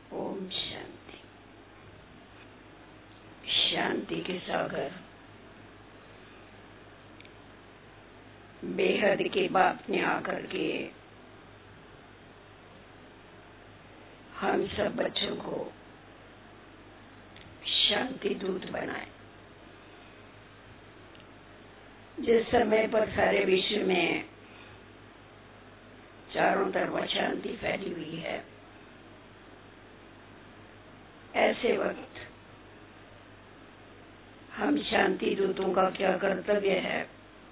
ओम शांति। शांति के सागर बेहद के बाप ने आकर के हम सब बच्चों को शांति दूत बनाए। जिस समय पर सारे विश्व में चारों तरफ अशांति फैली हुई है, ऐसे वक्त हम शांति दूतों का क्या कर्तव्य है,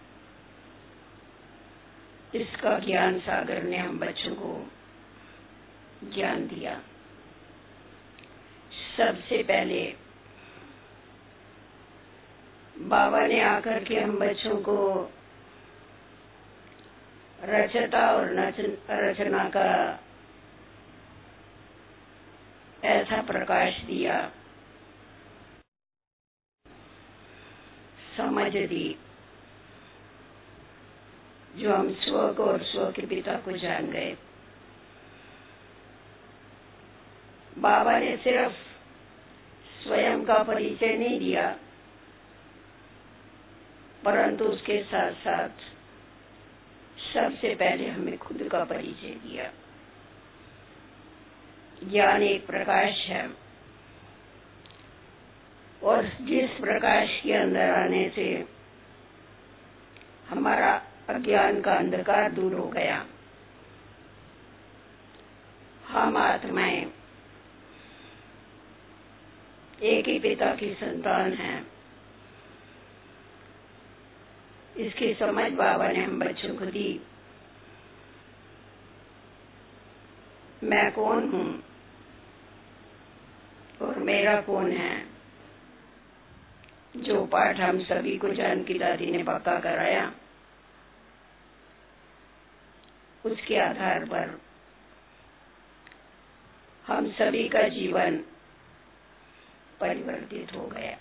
इसका ज्ञान सागर ने हम बच्चों को ज्ञान दिया। सबसे पहले बाबा ने आकर के हम बच्चों को रचता और रचना का ऐसा प्रकाश दिया, समझ दी, जो हम स्व को और स्व के पिता को जान गए। बाबा ने सिर्फ स्वयं का परिचय नहीं दिया, परंतु उसके साथ साथ सबसे पहले हमें खुद का परिचय दिया। ज्ञान एक प्रकाश है और जिस प्रकाश के अंदर आने से हमारा अज्ञान का अंधकार दूर हो गया। हम आत्माएं एक ही पिता की संतान हैं। इसकी समझ बाबा ने हम बच्चों को दी। मैं कौन हूं और मेरा कौन है, जो पाठ हम सभी को जानकी दादी ने पक्का कराया, उसके आधार पर हम सभी का जीवन परिवर्तित हो गया।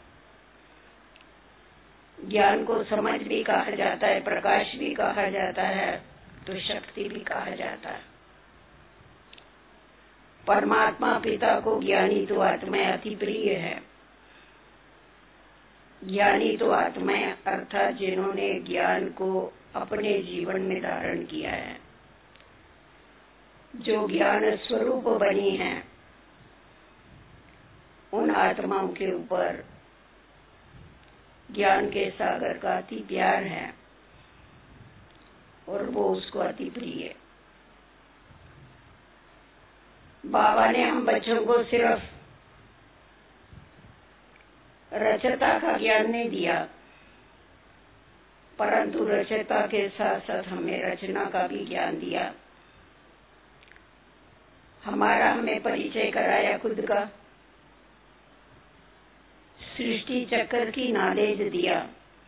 ज्ञान को समझ भी कहा जाता है, प्रकाश भी कहा जाता है, तो शक्ति भी कहा जाता है। परमात्मा पिता को ज्ञानी तो आत्माएं अति प्रिय है। ज्ञानी तो आत्माएं अर्थात जिन्होंने ज्ञान को अपने जीवन में धारण किया है, जो ज्ञान स्वरूप बनी है, उन आत्माओं के ऊपर ज्ञान के सागर का अति प्यार है और वो उसको अति प्रिय है। बाबा ने हम बच्चों को सिर्फ रचता का ज्ञान नहीं दिया, परंतु रचता के साथ साथ हमें रचना का भी ज्ञान दिया। हमें परिचय कराया खुद का, सृष्टि चक्र की नॉलेज दिया,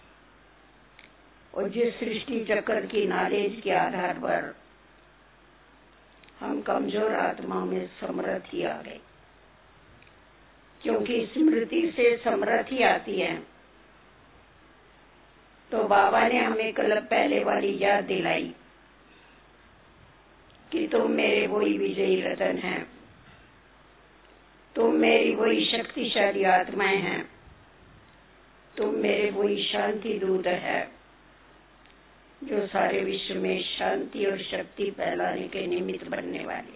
और जिस सृष्टि चक्र की नॉलेज के आधार पर हम कमजोर आत्माओं में समृद्धि आ गई, क्योंकि स्मृति से समृद्धि आती है। तो बाबा ने हमें कल पहले वाली याद दिलाई कि तुम मेरे वही विजयी रतन हैं, तुम मेरी वही शक्तिशाली आत्माएं हैं, तुम मेरे वही शांति दूत है, जो सारे विश्व में शांति और शक्ति फैलाने के निमित्त बनने वाले।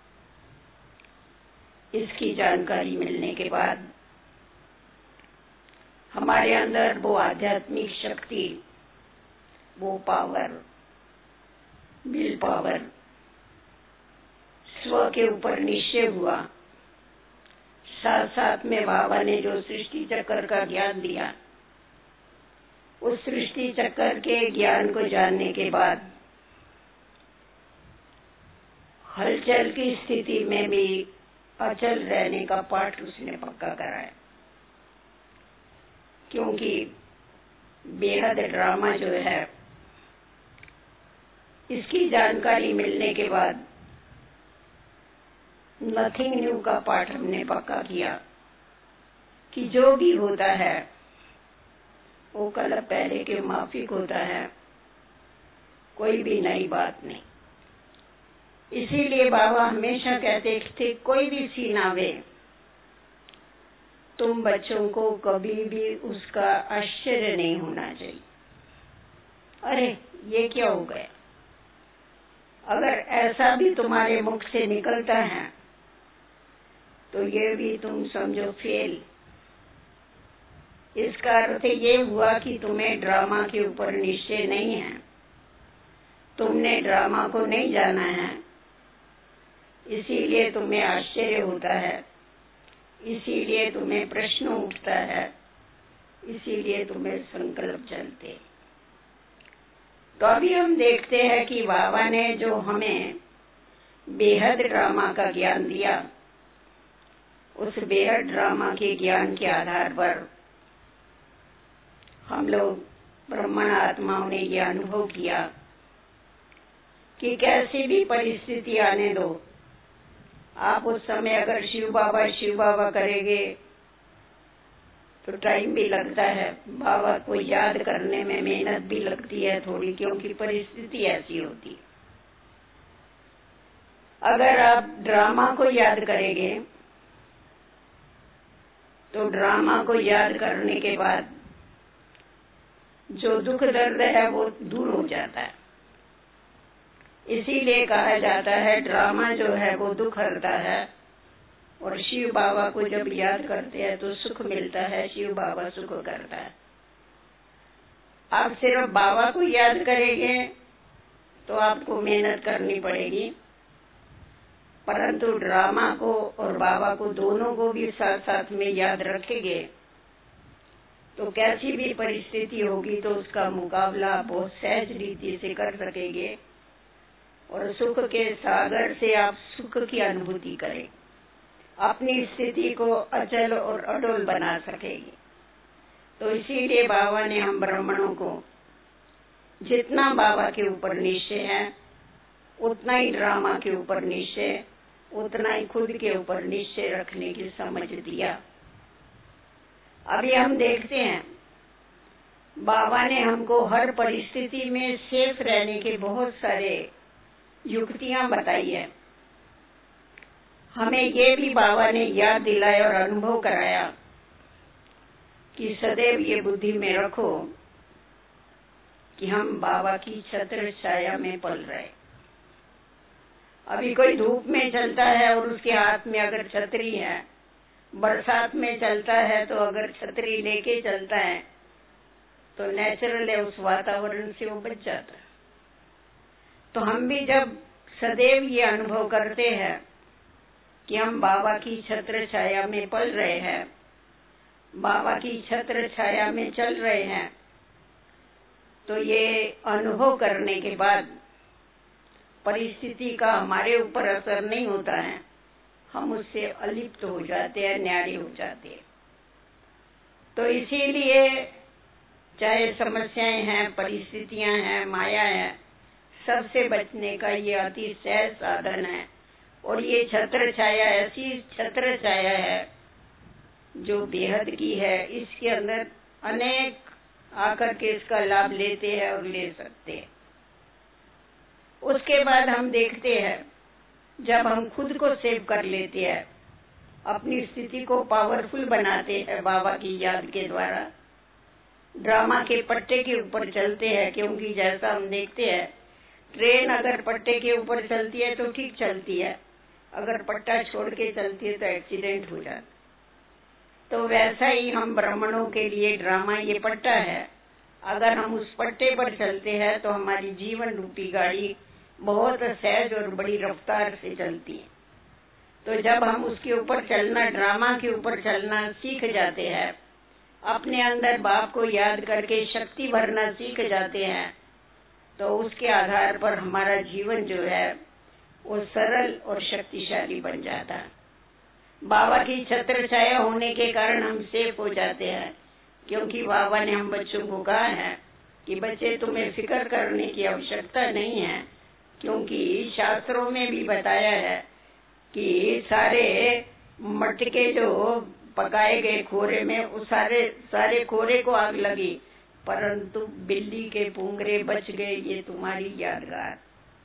इसकी जानकारी मिलने के बाद हमारे अंदर वो आध्यात्मिक शक्ति, वो पावर, विल पावर, स्व के ऊपर निश्चय हुआ। साथ साथ में बाबा ने जो सृष्टि चक्र का ज्ञान दिया, उस सृष्टि चक्र के ज्ञान को जानने के बाद हलचल की स्थिति में भी अचल रहने का पाठ उसने पक्का कराया। क्योंकि बेहद ड्रामा जो है, इसकी जानकारी मिलने के बाद नथिंग न्यू का पाठ हमने पक्का किया कि जो भी होता है वो कल पहले के माफिक होता है, कोई भी नई बात नहीं। इसीलिए बाबा हमेशा कहते थे कोई भी सीन आवे, तुम बच्चों को कभी भी उसका आश्चर्य नहीं होना चाहिए, अरे ये क्या हो गया। अगर ऐसा भी तुम्हारे मुख से निकलता है तो ये भी तुम समझो फेल। इसका अर्थ ये हुआ कि तुम्हें ड्रामा के ऊपर निश्चय नहीं है, तुमने ड्रामा को नहीं जाना है, इसीलिए तुम्हें आश्चर्य होता है, इसीलिए तुम्हें प्रश्न उठता है, इसीलिए तुम्हें संकल्प चलते। तो अभी हम देखते हैं कि बाबा ने जो हमें बेहद ड्रामा का ज्ञान दिया, उस बेहद ड्रामा के ज्ञान के आधार पर हम लोग ब्रह्मण आत्माओं ने यह अनुभव किया कि कैसी भी परिस्थिति आने दो, आप उस समय अगर शिव बाबा करेंगे तो टाइम भी लगता है, बाबा को याद करने में मेहनत भी लगती है थोड़ी, क्योंकि परिस्थिति ऐसी होती है। अगर आप ड्रामा को याद करेंगे तो ड्रामा को याद करने के बाद जो दुख दर्द है वो दूर हो जाता है। इसीलिए कहा जाता है ड्रामा जो है वो दुख हरता है, और शिव बाबा को जब याद करते हैं तो सुख मिलता है, शिव बाबा सुख करता है। आप सिर्फ बाबा को याद करेंगे तो आपको मेहनत करनी पड़ेगी, परंतु ड्रामा को और बाबा को दोनों को भी साथ साथ में याद रखेंगे तो कैसी भी परिस्थिति होगी तो उसका मुकाबला बहुत सहज रीति से कर सकेंगे, और सुख के सागर से आप सुख की अनुभूति करें, अपनी स्थिति को अचल और अटल बना सकेंगे। तो इसीलिए बाबा ने हम ब्राह्मणों को जितना बाबा के ऊपर निश्चय है उतना ही ड्रामा के ऊपर निश्चय, उतना ही खुद के ऊपर निश्चय रखने की समझ दिया। अभी हम देखते हैं बाबा ने हमको हर परिस्थिति में सेफ रहने के बहुत सारे युक्तियां बताई है। हमें ये भी बाबा ने याद दिलाया और अनुभव कराया कि सदैव ये बुद्धि में रखो कि हम बाबा की छत्र छाया में पल रहे। अभी कोई धूप में चलता है और उसके हाथ में अगर छतरी है, बरसात में चलता है तो अगर छतरी लेके चलता है तो नेचुरल है, उस वातावरण से वो बच जाता है। तो हम भी जब सदैव ये अनुभव करते हैं कि हम बाबा की छत्र छाया में पल रहे हैं, बाबा की छत्र छाया में चल रहे हैं, तो ये अनुभव करने के बाद परिस्थिति का हमारे ऊपर असर नहीं होता है, हम उससे अलिप्त हो जाते हैं, न्यारी हो जाते हैं। तो इसीलिए चाहे समस्याएं हैं, परिस्थितियां हैं, माया है, सबसे बचने का ये अति सहज साधन है। और ये छत्र छाया ऐसी छत्र छाया है जो बेहद की है, इसके अंदर अनेक आकर के इसका लाभ लेते हैं और ले सकते हैं। उसके बाद हम देखते हैं जब हम खुद को सेव कर लेते हैं, अपनी स्थिति को पावरफुल बनाते हैं बाबा की याद के द्वारा, ड्रामा के पट्टे के ऊपर चलते हैं। क्योंकि जैसा हम देखते हैं ट्रेन अगर पट्टे के ऊपर चलती है तो ठीक चलती है, अगर पट्टा छोड़ के चलती है तो एक्सीडेंट हो जाता। तो वैसा ही हम ब्राह्मणों के लिए ड्रामा ये पट्टा है, अगर हम उस पट्टे पर चलते हैं तो हमारी जीवन रूपी गाड़ी बहुत सहज और बड़ी रफ्तार से चलती है। तो जब हम उसके ऊपर चलना, ड्रामा के ऊपर चलना सीख जाते हैं, अपने अंदर बाप को याद करके शक्ति भरना सीख जाते हैं, तो उसके आधार पर हमारा जीवन जो है वो सरल और शक्तिशाली बन जाता है। बाबा की छत्र छाया होने के कारण हम सेफ हो जाते हैं, क्योंकि बाबा ने हम बच्चों को कहा है कि बच्चे तुम्हें फिक्र करने की आवश्यकता नहीं है, क्योंकि शास्त्रों में भी बताया है कि सारे मटके जो पकाए गए खोरे में, उस सारे खोरे को आग लगी, परंतु बिल्ली के पुंगरे बच गए, ये तुम्हारी यादगार।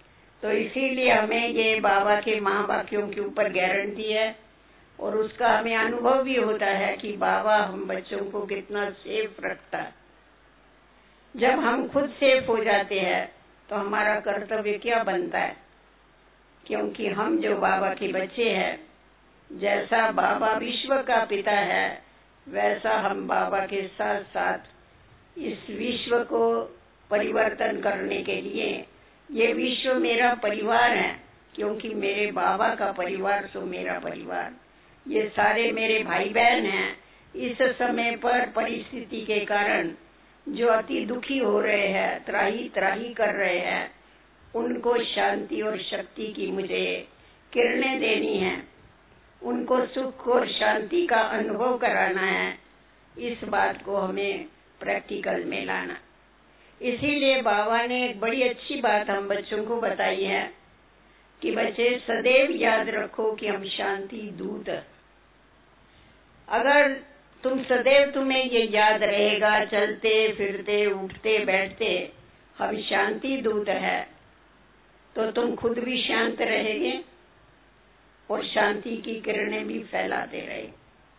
तो इसीलिए हमें ये बाबा के महावाक्यों के ऊपर गारंटी है और उसका हमें अनुभव भी होता है कि बाबा हम बच्चों को कितना सेफ रखता है। जब हम खुद सेफ हो जाते हैं तो हमारा कर्तव्य क्या बनता है, क्योंकि हम जो बाबा के बच्चे हैं, जैसा बाबा विश्व का पिता है वैसा हम बाबा के साथ साथ इस विश्व को परिवर्तन करने के लिए, ये विश्व मेरा परिवार है, क्योंकि मेरे बाबा का परिवार सो मेरा परिवार, ये सारे मेरे भाई बहन हैं। इस समय पर परिस्थिति के कारण जो अति दुखी हो रहे हैं, त्राही त्राही कर रहे हैं, उनको शांति और शक्ति की मुझे किरणें देनी है, उनको सुख और शांति का अनुभव कराना है। इस बात को हमें प्रैक्टिकल में लाना। इसीलिए बाबा ने एक बड़ी अच्छी बात हम बच्चों को बताई है कि बच्चे सदैव याद रखो कि हम शांति दूत। अगर तुम्हें ये याद रहेगा, चलते फिरते उठते बैठते हम शांति दूत है, तो तुम खुद भी शांत रहेंगे और शांति की किरणें भी फैलाते रहे।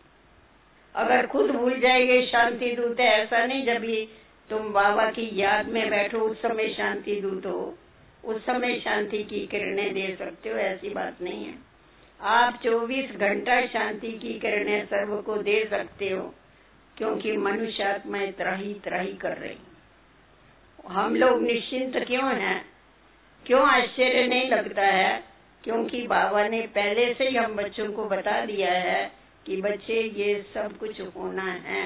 अगर खुद भूल जाएंगे शांति दूत है, ऐसा नहीं जब भी तुम बाबा की याद में बैठो उस समय शांति दूत हो, उस समय शांति की किरणें दे सकते हो, ऐसी बात नहीं है। आप 24 घंटा शांति की किरणें सर्व को दे सकते हो, क्योंकि मनुष्य आत्माएं त्राही त्राही कर रही। हम लोग निश्चिंत क्यों हैं? क्यों आश्चर्य नहीं लगता है? क्योंकि बाबा ने पहले से ही हम बच्चों को बता दिया है कि बच्चे ये सब कुछ होना है।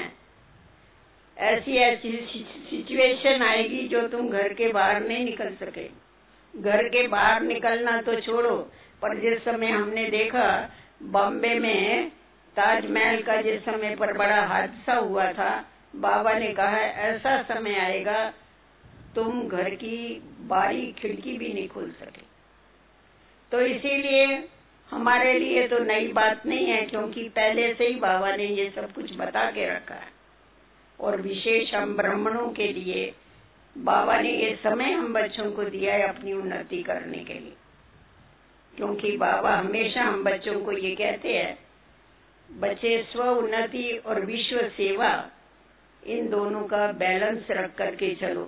ऐसी ऐसी सिचुएशन आएगी जो तुम घर के बाहर नहीं निकल सके। घर के बाहर निकलना तो छोड़ो, पर जिस समय हमने देखा बॉम्बे में ताजमहल का जिस समय पर बड़ा हादसा हुआ था, बाबा ने कहा ऐसा समय आएगा तुम घर की बारी खिड़की भी नहीं खोल सके। तो इसीलिए हमारे लिए तो नई बात नहीं है, क्योंकि पहले से ही बाबा ने ये सब कुछ बता के रखा है। और विशेष हम ब्राह्मणों के लिए बाबा ने ये समय हम बच्चों को दिया है अपनी उन्नति करने के लिए, क्योंकि बाबा हमेशा हम बच्चों को ये कहते हैं बच्चे स्व उन्नति और विश्व सेवा इन दोनों का बैलेंस रख करके चलो।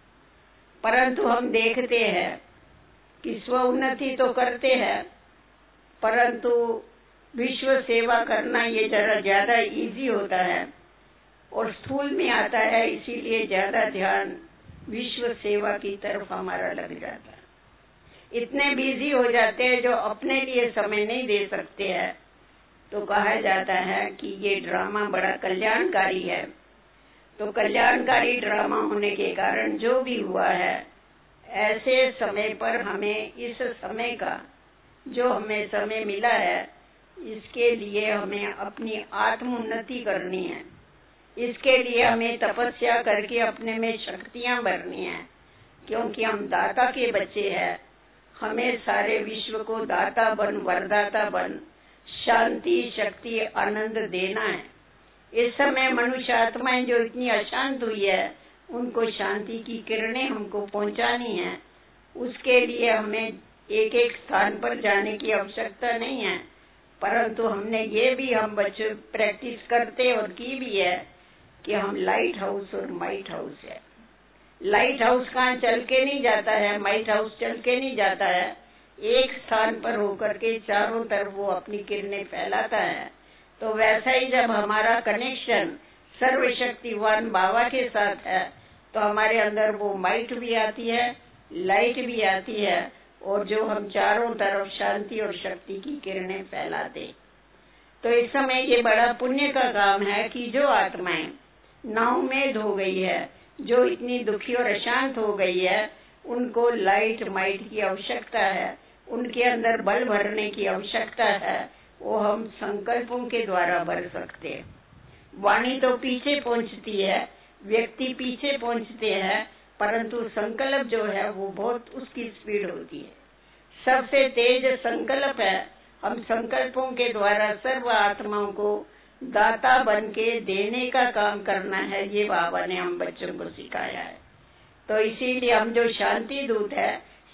परंतु हम देखते हैं कि स्व उन्नति तो करते हैं, परंतु विश्व सेवा करना ये जरा ज्यादा इजी होता है और स्थूल में आता है, इसीलिए ज्यादा ध्यान विश्व सेवा की तरफ हमारा लग जाता है। इतने बिजी हो जाते हैं जो अपने लिए समय नहीं दे सकते हैं। तो कहा जाता है कि ये ड्रामा बड़ा कल्याणकारी है। तो कल्याणकारी ड्रामा होने के कारण जो भी हुआ है, ऐसे समय पर हमें इस समय का जो हमें समय मिला है, इसके लिए हमें अपनी आत्म उन्नति करनी है। इसके लिए हमें तपस्या करके अपने में शक्तियां भरनी है, क्योंकि हम दाता के बच्चे हैं। हमें सारे विश्व को दाता बन, वरदाता बन, शांति शक्ति आनंद देना है। इस समय मनुष्य आत्माएं जो इतनी अशांत हुई है, उनको शांति की किरणें हमको पहुंचानी है। उसके लिए हमें एक एक स्थान पर जाने की आवश्यकता नहीं है, परंतु हमने ये भी हम बच्चे प्रैक्टिस करते और की भी है कि हम लाइट हाउस और माइट हाउस है। लाइट हाउस कहाँ चल के नहीं जाता है, माइट हाउस चल के नहीं जाता है, एक स्थान पर होकर के चारों तरफ वो अपनी किरणें फैलाता है। तो वैसा ही जब हमारा कनेक्शन सर्वशक्तिवान बाबा के साथ है, तो हमारे अंदर वो माइट भी आती है, लाइट भी आती है, और जो हम चारों तरफ शांति और शक्ति की किरणें फैलाते। तो इस समय ये बड़ा पुण्य का काम है कि जो आत्माएं नाउमेद हो गई है, जो इतनी दुखी और अशांत हो गई है, उनको लाइट माइट की आवश्यकता है, उनके अंदर बल भरने की आवश्यकता है। वो हम संकल्पों के द्वारा भर सकते हैं। वाणी तो पीछे पहुंचती है, व्यक्ति पीछे पहुंचते हैं, परंतु संकल्प जो है वो बहुत उसकी स्पीड होती है। सबसे तेज संकल्प है। हम संकल्पों के द्वारा सर्व आत्माओं को दाता बन के देने का काम करना है। ये बाबा ने हम बच्चों को सिखाया है। तो इसीलिए हम जो शांति दूत है,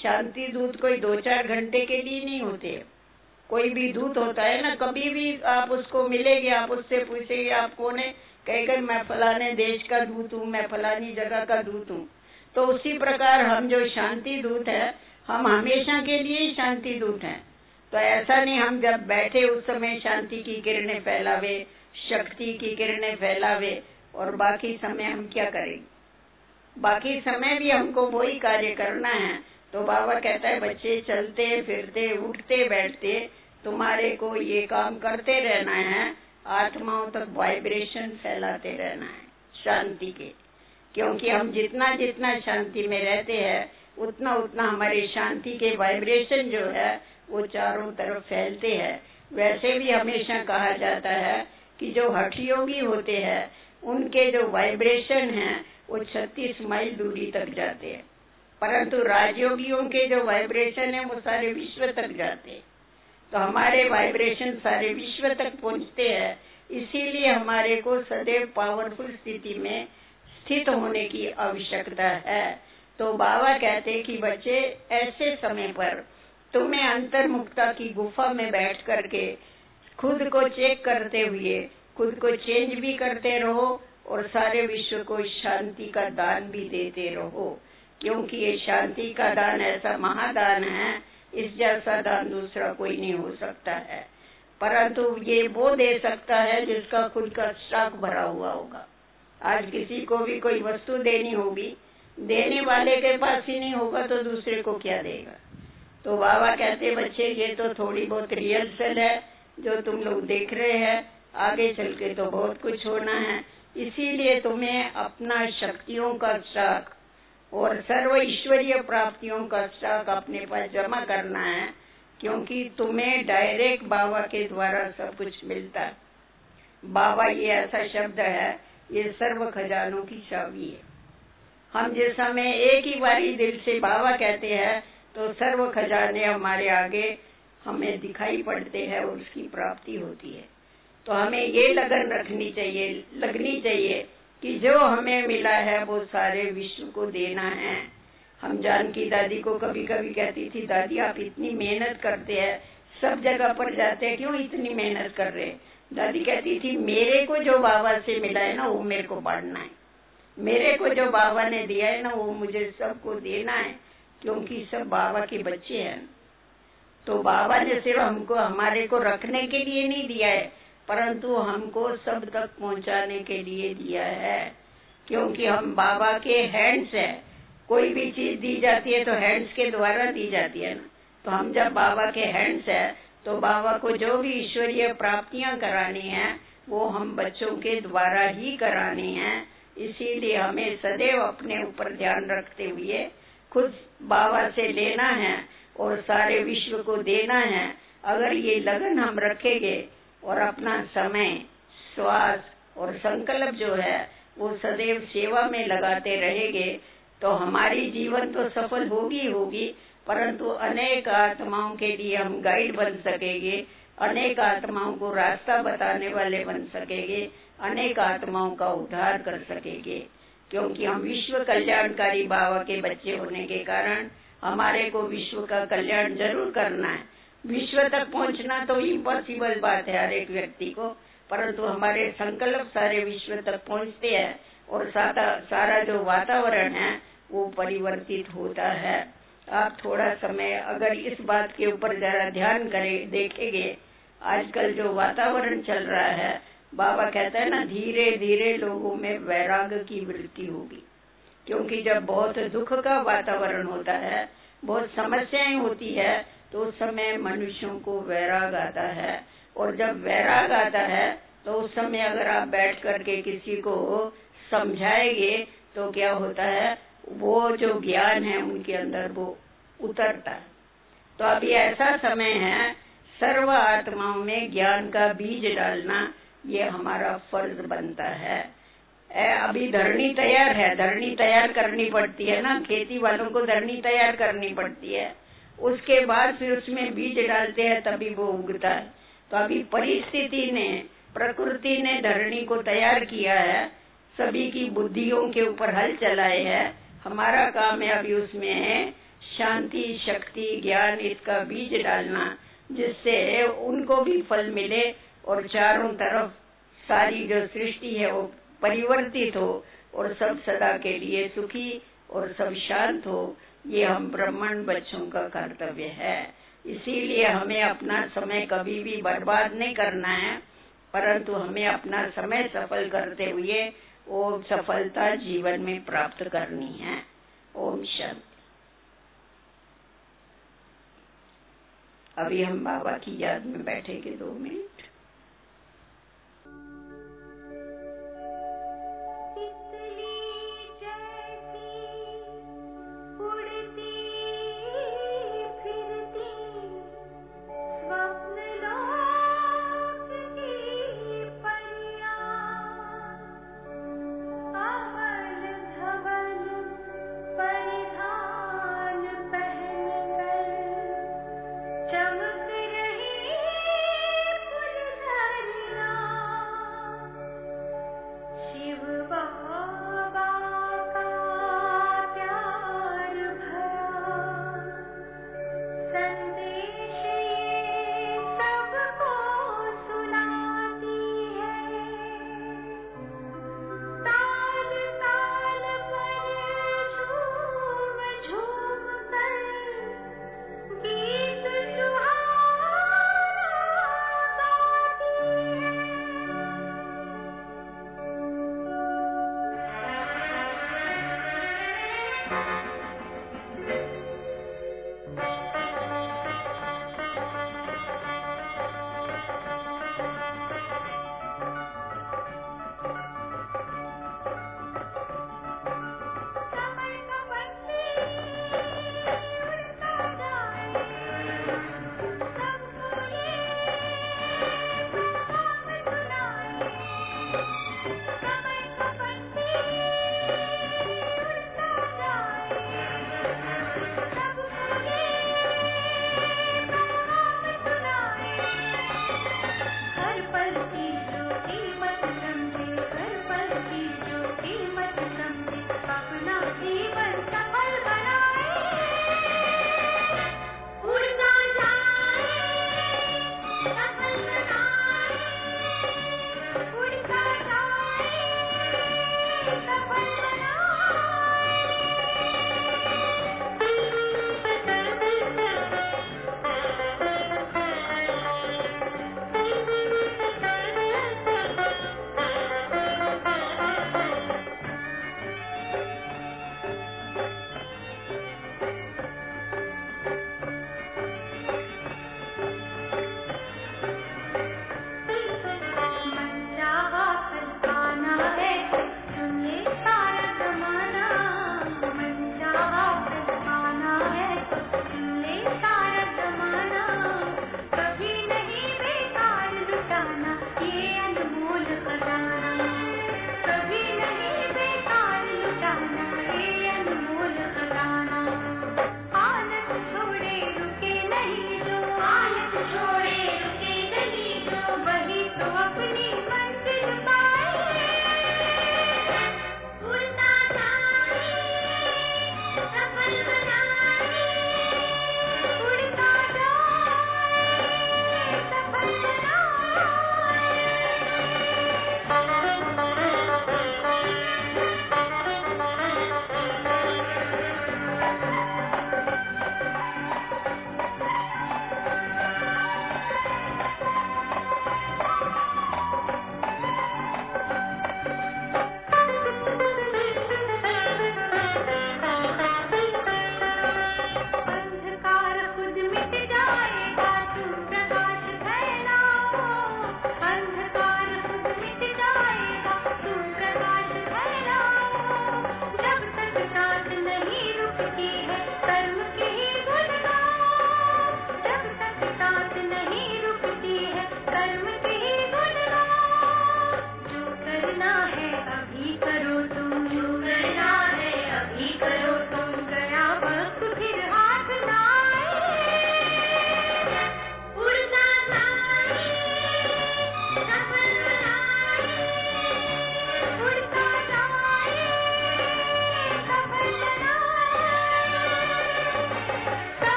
शांति दूत कोई 2-4 घंटे के लिए नहीं होते। कोई भी दूत होता है ना, कभी भी आप उसको मिलेंगे, आप उससे पूछेंगे आप कौन है, कहेगा मैं फलाने देश का दूत हूँ, मैं फलानी जगह का दूत हूँ। तो उसी प्रकार हम जो शांति दूत है, हम हमेशा के लिए ही शांति दूत हैं। तो ऐसा नहीं हम जब बैठे उस समय शांति की किरणें फैलावे, शक्ति की किरणें फैलावे, और बाकी समय हम क्या करेंगे? बाकी समय भी हमको वही कार्य करना है। तो बाबा कहता है बच्चे चलते फिरते उठते बैठते तुम्हारे को ये काम करते रहना है, आत्माओं तक वाइब्रेशन फैलाते रहना है शांति के। क्योंकि हम जितना जितना शांति में रहते हैं उतना उतना हमारे शांति के वाइब्रेशन जो है वो चारों तरफ फैलते हैं। वैसे भी हमेशा कहा जाता है कि जो हठ योगी होते हैं उनके जो वाइब्रेशन हैं वो 36 माइल दूरी तक जाते हैं, परंतु राजयोगियों के जो वाइब्रेशन है वो सारे विश्व तक जाते हैं। तो हमारे वाइब्रेशन सारे विश्व तक पहुंचते हैं, इसीलिए हमारे को सदैव पावरफुल स्थिति में स्थित होने की आवश्यकता है। तो बाबा कहते कि बच्चे ऐसे समय पर तुम्हें अंतर्मुखता की गुफा में बैठ करके खुद को चेक करते हुए खुद को चेंज भी करते रहो और सारे विश्व को शांति का दान भी देते रहो। क्योंकि ये शांति का दान ऐसा महादान है, इस जैसा दान दूसरा कोई नहीं हो सकता है। परंतु ये वो दे सकता है जिसका खुद का स्टॉक भरा हुआ होगा। आज किसी को भी कोई वस्तु देनी होगी, देने वाले के पास ही नहीं होगा तो दूसरे को क्या देगा। तो बाबा कहते बच्चे ये तो थोड़ी बहुत रिहर्सल है जो तुम लोग देख रहे हैं, आगे चल के तो बहुत कुछ होना है। इसीलिए तुम्हें अपना शक्तियों का स्टॉक और सर्व ईश्वरीय प्राप्तियों का स्टॉक अपने पास जमा करना है, क्योंकि तुम्हें डायरेक्ट बाबा के द्वारा सब कुछ मिलता है। बाबा ये ऐसा शब्द है, ये सर्व खजानों की चाबी है। हम जिस समय एक ही बारी दिल से बाबा कहते हैं तो सर्व खजाने हमारे आगे हमें दिखाई पड़ते हैं और उसकी प्राप्ति होती है। तो हमें ये लगन लगनी चाहिए कि जो हमें मिला है वो सारे विश्व को देना है। हम जानकी दादी को कभी कभी कहती थी, दादी आप इतनी मेहनत करते हैं, सब जगह पर जाते हैं, क्यों इतनी मेहनत कर रहे हैं? दादी कहती थी मेरे को जो बाबा से मिला है ना वो मेरे को बांटना है, मेरे को जो बाबा ने दिया है ना वो मुझे सबको देना है, क्योंकि सब बाबा के बच्चे हैं। तो बाबा ने सिर्फ हमको हमारे को रखने के लिए नहीं दिया है, परंतु हमको सब तक पहुंचाने के लिए दिया है। क्योंकि हम बाबा के हैंड्स है, कोई भी चीज दी जाती है तो हैंड्स के द्वारा दी जाती है ना। तो हम जब बाबा के हैंड्स है तो बाबा को जो भी ईश्वरीय प्राप्तियां करानी है वो हम बच्चों के द्वारा ही करानी है। इसीलिए हमें सदैव अपने ऊपर ध्यान रखते हुए खुद बाबा से लेना है और सारे विश्व को देना है। अगर ये लगन हम रखेंगे और अपना समय, श्वास और संकल्प जो है वो सदैव सेवा में लगाते रहेंगे तो हमारी जीवन तो सफल होगी, परंतु अनेक आत्माओं के लिए हम गाइड बन सकेंगे, अनेक आत्माओं को रास्ता बताने वाले बन सकेंगे, अनेक आत्माओं का उद्धार कर सकेंगे। क्योंकि हम विश्व कल्याणकारी बाबा के बच्चे होने के कारण हमारे को विश्व का कल्याण जरूर करना है। विश्व तक पहुंचना तो इम्पॉसिबल बात है हर एक व्यक्ति को, परंतु हमारे संकल्प सारे विश्व तक पहुंचते हैं और सारा जो वातावरण है वो परिवर्तित होता है। आप थोड़ा समय अगर इस बात के ऊपर जरा ध्यान करें, देखेंगे आजकल जो वातावरण चल रहा है, बाबा कहता है ना धीरे धीरे लोगों में वैराग्य की वृत्ति होगी। क्योंकि जब बहुत दुख का वातावरण होता है, बहुत समस्याएं होती है, तो उस समय मनुष्यों को वैराग आता है। और जब वैराग आता है तो उस समय अगर आप बैठ करके किसी को समझाएंगे तो क्या होता है, वो जो ज्ञान है उनके अंदर वो उतरता है। तो अभी ऐसा समय है सर्व आत्माओं में ज्ञान का बीज डालना, ये हमारा फर्ज बनता है। अभी धरनी तैयार है, धरनी तैयार करनी पड़ती है ना, खेती वालों को धरनी तैयार करनी पड़ती है, उसके बाद फिर उसमें बीज डालते हैं तभी वो उगता है। तो अभी परिस्थिति ने, प्रकृति ने धरनी को तैयार किया है, सभी की बुद्धियों के ऊपर हल चलाए है। हमारा काम है अभी उसमें शांति, शक्ति, ज्ञान इसका बीज डालना, जिससे उनको भी फल मिले और चारों तरफ सारी जो सृष्टि है वो परिवर्तित हो और सब सदा के लिए सुखी और सब शांत हो। ये हम ब्राह्मण बच्चों का कर्तव्य है। इसीलिए हमें अपना समय कभी भी बर्बाद नहीं करना है, परंतु हमें अपना समय सफल करते हुए वो सफलता जीवन में प्राप्त करनी है। ओम शांति। अभी हम बाबा की याद में बैठेंगे 2 मिनट।